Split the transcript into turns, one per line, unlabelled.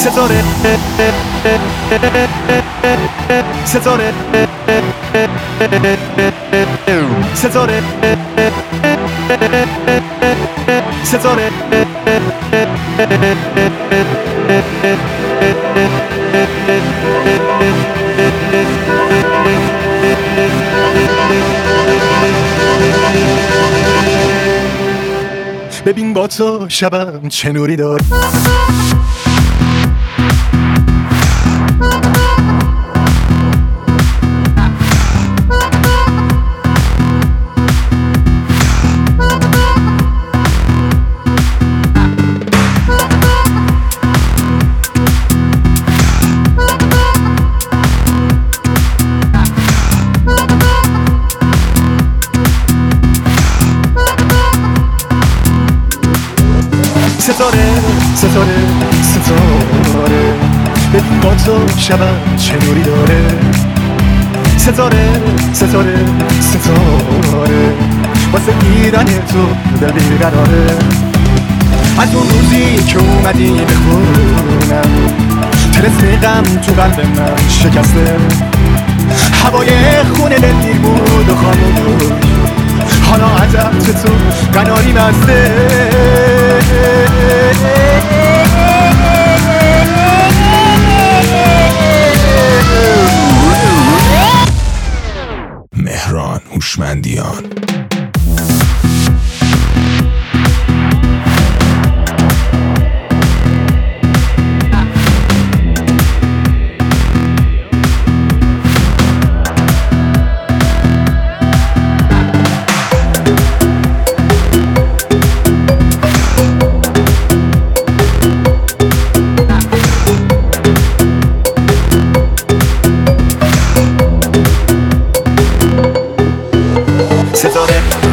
ستاره ستاره ستاره ستاره ببین با تو شبم چه نوری داره ستاره ستاره ستاره ببین با تو شبم چه نوری داره ستاره ستاره ستاره واسه دیدن تو دل بیقراره از اون روزی که اومدی بخونم طلسم غم تو قلب من شکسته هوای خونه دلگیر بود و خاموش حالا عجب تو قناری مزده
مهران هوشمندیان.
ستاره